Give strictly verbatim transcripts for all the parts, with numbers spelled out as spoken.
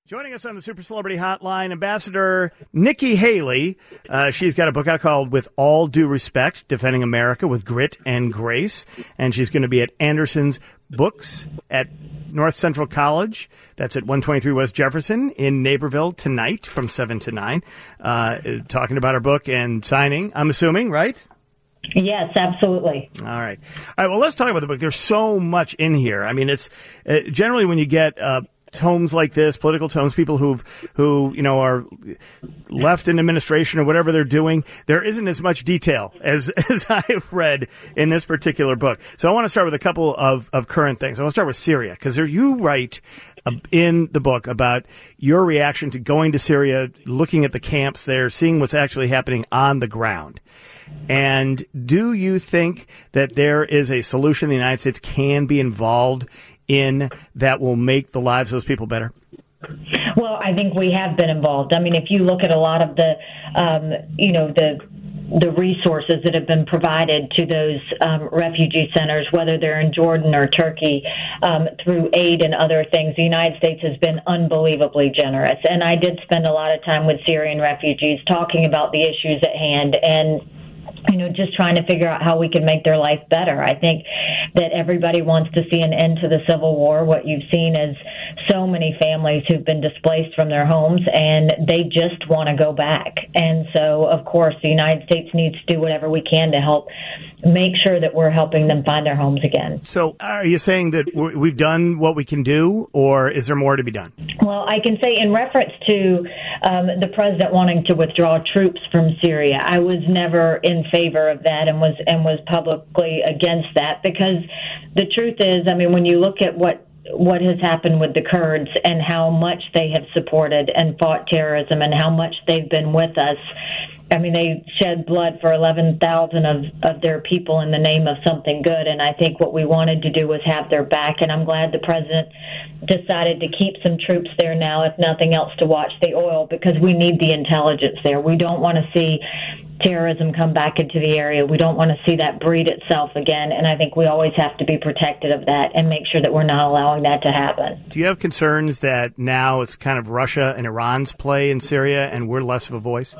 Joining us on the Super Celebrity Hotline, Ambassador Nikki Haley. Uh, she's got a book out called With All Due Respect, Defending America with Grit and Grace. And she's going to be at Anderson's Books at North Central College. That's at one twenty-three West Jefferson in Naperville tonight from seven to nine. Uh, talking about her book and signing, I'm assuming, right? Yes, absolutely. All right. All right, well, let's talk about the book. There's so much in here. I mean, it's uh, generally when you get uh, tomes like this, political tomes, people who've, who, you know, are left in administration or whatever they're doing, there isn't as much detail as, as I've read in this particular book. So I want to start with a couple of, of current things. I want to start with Syria, because you write uh, in the book about your reaction to going to Syria, looking at the camps there, seeing what's actually happening on the ground. And do you think that there is a solution the United States can be involved in that will make the lives of those people better? Well, I think we have been involved. I mean, if you look at a lot of the, um, you know, the the resources that have been provided to those um, refugee centers, whether they're in Jordan or Turkey, um, through aid and other things, the United States has been unbelievably generous. And I did spend a lot of time with Syrian refugees talking about the issues at hand and, you know, just trying to figure out how we can make their life better. I think that everybody wants to see an end to the civil war. What you've seen is so many families who've been displaced from their homes, and they just want to go back. And so, of course, the United States needs to do whatever we can to help make sure that we're helping them find their homes again. So are you saying that we've done what we can do, or is there more to be done? Well, I can say in reference to um, the president wanting to withdraw troops from Syria, I was never in favor of that and was and was publicly against that, because the truth is, I mean, when you look at what what has happened with the Kurds and how much they have supported and fought terrorism and how much they've been with us, I mean, they shed blood for eleven thousand of, of their people in the name of something good, and I think what we wanted to do was have their back, and I'm glad the president decided to keep some troops there now, if nothing else, to watch the oil, because we need the intelligence there. We don't want to see terrorism come back into the area. We don't want to see that breed itself again, and I think we always have to be protected of that and make sure that we're not allowing that to happen. Do you have concerns that now it's kind of Russia and Iran's play in Syria and we're less of a voice?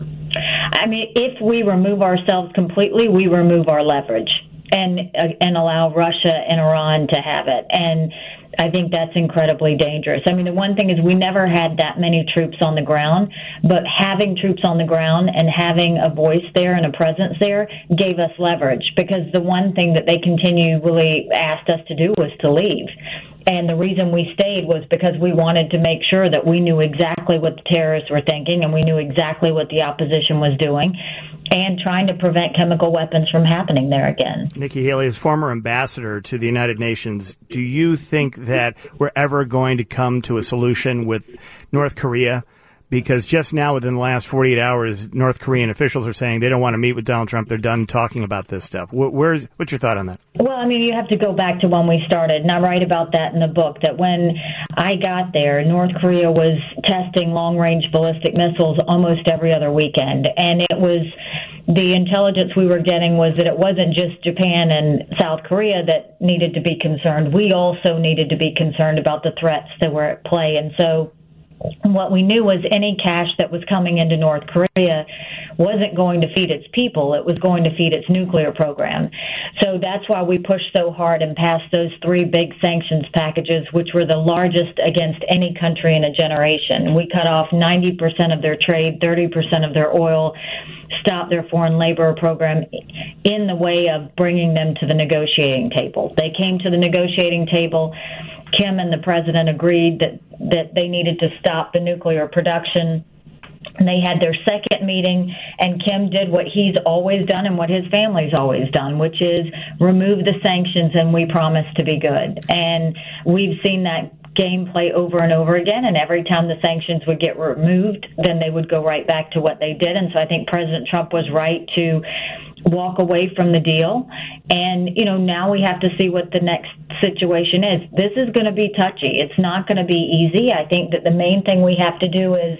I mean, if we remove ourselves completely, we remove our leverage and uh, and allow Russia and Iran to have it. And I think that's incredibly dangerous. I mean, the one thing is we never had that many troops on the ground, but having troops on the ground and having a voice there and a presence there gave us leverage, because the one thing that they continually asked us to do was to leave. And the reason we stayed was because we wanted to make sure that we knew exactly what the terrorists were thinking and we knew exactly what the opposition was doing, and trying to prevent chemical weapons from happening there again. Nikki Haley, as former ambassador to the United Nations, do you think that we're ever going to come to a solution with North Korea? Because just now, within the last forty-eight hours, North Korean officials are saying they don't want to meet with Donald Trump. They're done talking about this stuff. Where's, what's your thought on that? Well, I mean, you have to go back to when we started, and I write about that in the book, that when I got there, North Korea was testing long-range ballistic missiles almost every other weekend. And it was, the intelligence we were getting was that it wasn't just Japan and South Korea that needed to be concerned. We also needed to be concerned about the threats that were at play. And so what we knew was any cash that was coming into North Korea wasn't going to feed its people. It was going to feed its nuclear program. So that's why we pushed so hard and passed those three big sanctions packages, which were the largest against any country in a generation. We cut off ninety percent of their trade, thirty percent of their oil, stopped their foreign labor program in the way of bringing them to the negotiating table. They came to the negotiating table. Kim and the president agreed that, that they needed to stop the nuclear production. And they had their second meeting, and Kim did what he's always done and what his family's always done, which is remove the sanctions, and we promise to be good. And we've seen that game play over and over again, and every time the sanctions would get removed, then they would go right back to what they did. And so I think President Trump was right to walk away from the deal. And, you know, now we have to see what the next situation is. This is going to be touchy. It's not going to be easy. I think that the main thing we have to do is,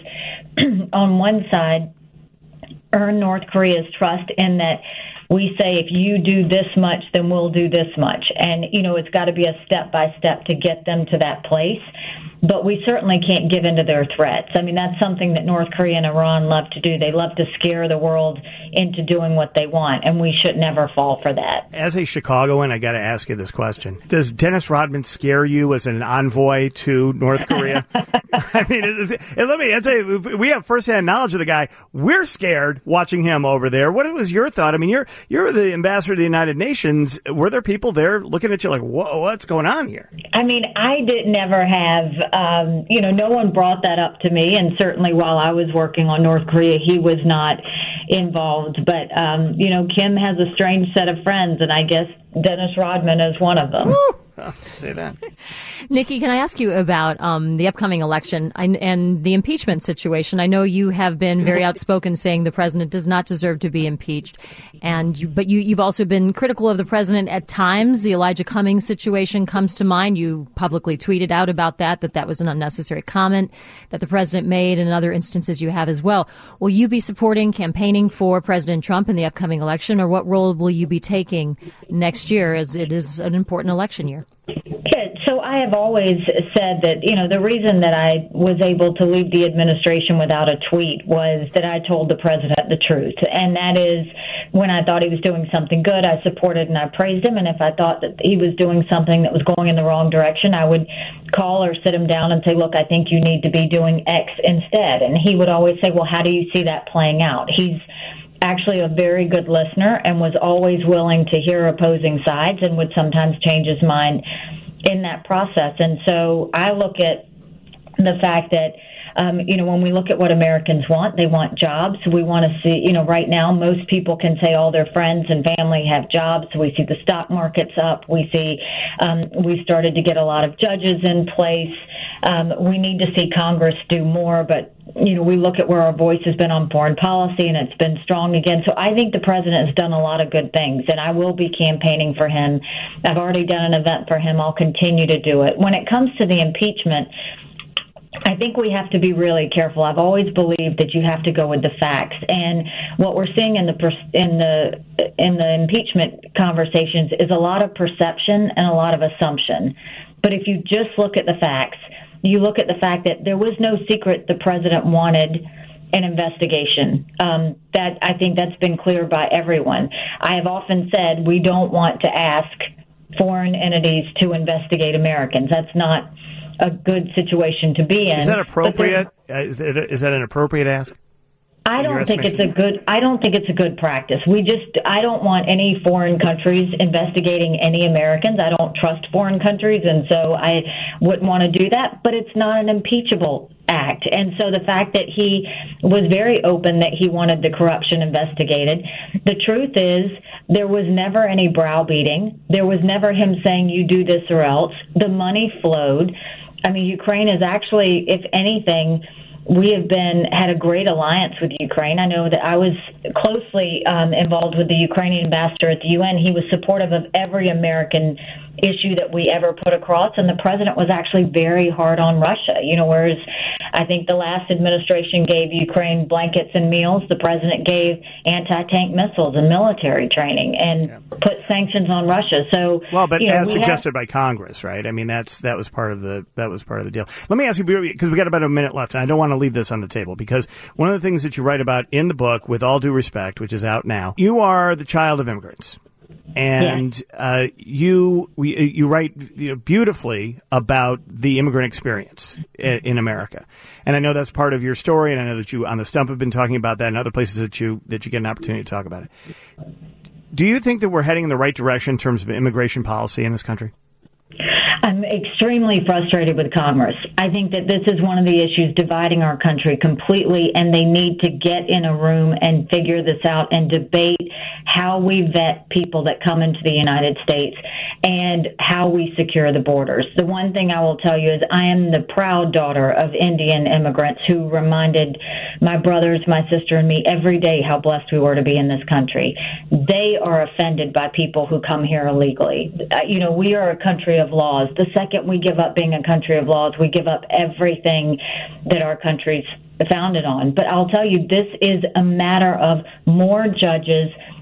on one side, earn North Korea's trust in that we say, if you do this much, then we'll do this much. And, you know, it's got to be a step by step to get them to that place. but we certainly can't give in to their threats. I mean, that's something that North Korea and Iran love to do. They love to scare the world into doing what they want, and we should never fall for that. As a Chicagoan, I got to ask you this question. Does Dennis Rodman scare you as an envoy to North Korea? I mean, it, it, it, let me I'll tell you, we have firsthand knowledge of the guy. We're scared watching him over there. What was your thought? I mean, you're you're the ambassador to the United Nations. Were there people there looking at you like, whoa, what's going on here? I mean, I did never have, um, you know, no one brought that up to me. And certainly while I was working on North Korea, he was not involved. But, um, you know, Kim has a strange set of friends, and I guess Dennis Rodman is one of them. Woo! I'll say that. Nikki, can I ask you about um, the upcoming election and, and the impeachment situation? I know you have been very outspoken saying the president does not deserve to be impeached, and you, but you, you've also been critical of the president at times. The Elijah Cummings situation comes to mind. You publicly tweeted out about that, that that was an unnecessary comment that the president made, and in other instances you have as well. Will you be supporting, campaigning for President Trump in the upcoming election, or what role will you be taking next year, as it is an important election year? Yeah, so I have always said that, you know, the reason that I was able to leave the administration without a tweet was that I told the president the truth. And that is, when I thought he was doing something good, I supported and I praised him. And if I thought that he was doing something that was going in the wrong direction, I would call or sit him down and say, look, I think you need to be doing X instead. And he would always say, well, how do you see that playing out? He's actually a very good listener and was always willing to hear opposing sides and would sometimes change his mind in that process. And so I look at the fact that, um, you know, when we look at what Americans want, they want jobs. We want to see, you know, right now, most people can say all their friends and family have jobs. We see the stock market's up. We see um, we started to get a lot of judges in place. Um, we need to see Congress do more, but you know, we look at where our voice has been on foreign policy, and it's been strong again. So I think the president has done a lot of good things, and I will be campaigning for him. I've already done an event for him. I'll continue to do it. When it comes to the impeachment, I think we have to be really careful. I've always believed that you have to go with the facts, and what we're seeing in the in the in the impeachment conversations is a lot of perception and a lot of assumption. But if you just look at the facts, you look at the fact that there was no secret the president wanted an investigation. Um, that I think that's been clear by everyone. I have often said we don't want to ask foreign entities to investigate Americans. That's not a good situation to be in. Is that appropriate? Is, it, is that an appropriate ask? I don't think it's a good. I don't think it's a good practice. We just. I don't want any foreign countries investigating any Americans. I don't trust foreign countries, and so I wouldn't want to do that. But it's not an impeachable act, and so the fact that he was very open that he wanted the corruption investigated. The truth is, there was never any browbeating. There was never him saying you do this or else. The money flowed. I mean, Ukraine is actually, if anything, we have been had a great alliance with Ukraine. I know that I was closely um, involved with the Ukrainian ambassador at the U N. He was supportive of every American issue that we ever put across, and the president was actually very hard on Russia. You know, whereas I think the last administration gave Ukraine blankets and meals, the president gave anti-tank missiles and military training and yeah. put sanctions on Russia. So, well, but you know, as we suggested have, by Congress, right? I mean, that's that was part of the that was part of the deal. Let me ask you, because we got about a minute left, and I don't want to leave this on the table, because one of the things that you write about in the book, With All Due Respect, which is out now, you are the child of immigrants. And uh, you we, you write you know, beautifully about the immigrant experience in, in America, and I know that's part of your story, and I know that you on the Stump have been talking about that, and other places that you that you get an opportunity to talk about it. Do you think that we're heading in the right direction in terms of immigration policy in this country? I'm extremely frustrated with Congress. I think that this is one of the issues dividing our country completely, and they need to get in a room and figure this out and debate how we vet people that come into the United States and how we secure the borders. The one thing I will tell you is I am the proud daughter of Indian immigrants who reminded my brothers, my sister, and me every day how blessed we were to be in this country. They are offended by people who come here illegally. You know, we are a country of laws. The second we give up being a country of laws, we give up everything that our country's founded on. But I'll tell you, this is a matter of more judges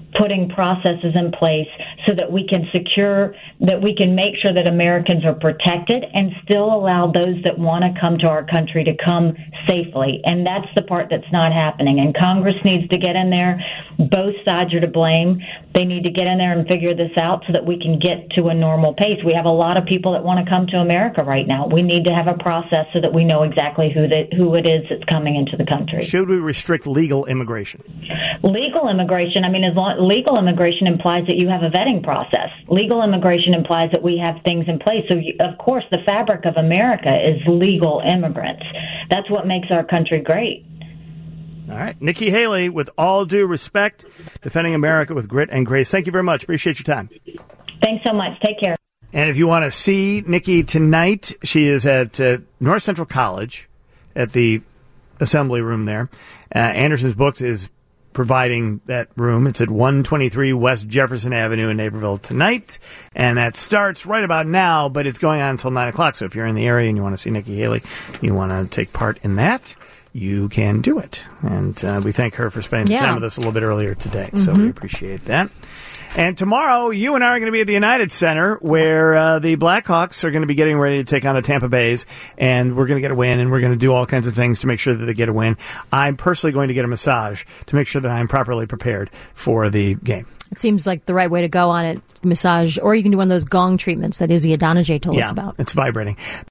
putting processes in place so that we can secure, that we can make sure that Americans are protected and still allow those that want to come to our country to come safely. And that's the part that's not happening. And Congress needs to get in there. Both sides are to blame. They need to get in there and figure this out so that we can get to a normal pace. We have a lot of people that want to come to America right now. We need to have a process so that we know exactly who the, who it is that's coming into the country. Should we restrict legal immigration? Legal immigration, I mean, as long, legal immigration implies that you have a vetting process. Legal immigration implies that we have things in place. So, you, of course, the fabric of America is legal immigrants. That's what makes our country great. All right. Nikki Haley, with all due respect, defending America with grit and grace. Thank you very much. Appreciate your time. Thanks so much. Take care. And if you want to see Nikki tonight, she is at uh, North Central College at the assembly room there. Uh, Anderson's Books is providing that room. It's at one twenty-three West Jefferson Avenue in Naperville tonight. And that starts right about now, but it's going on until nine o'clock. So if you're in the area and you want to see Nikki Haley, you want to take part in that, you can do it. And uh, we thank her for spending the yeah. time with us a little bit earlier today. So mm-hmm. we appreciate that. And tomorrow, you and I are going to be at the United Center, where uh, the Blackhawks are going to be getting ready to take on the Tampa Bays, and we're going to get a win, and we're going to do all kinds of things to make sure that they get a win. I'm personally going to get a massage to make sure that I'm properly prepared for the game. It seems like the right way to go on it, massage, or you can do one of those gong treatments that Izzy Adonijay told yeah, us about. It's vibrating.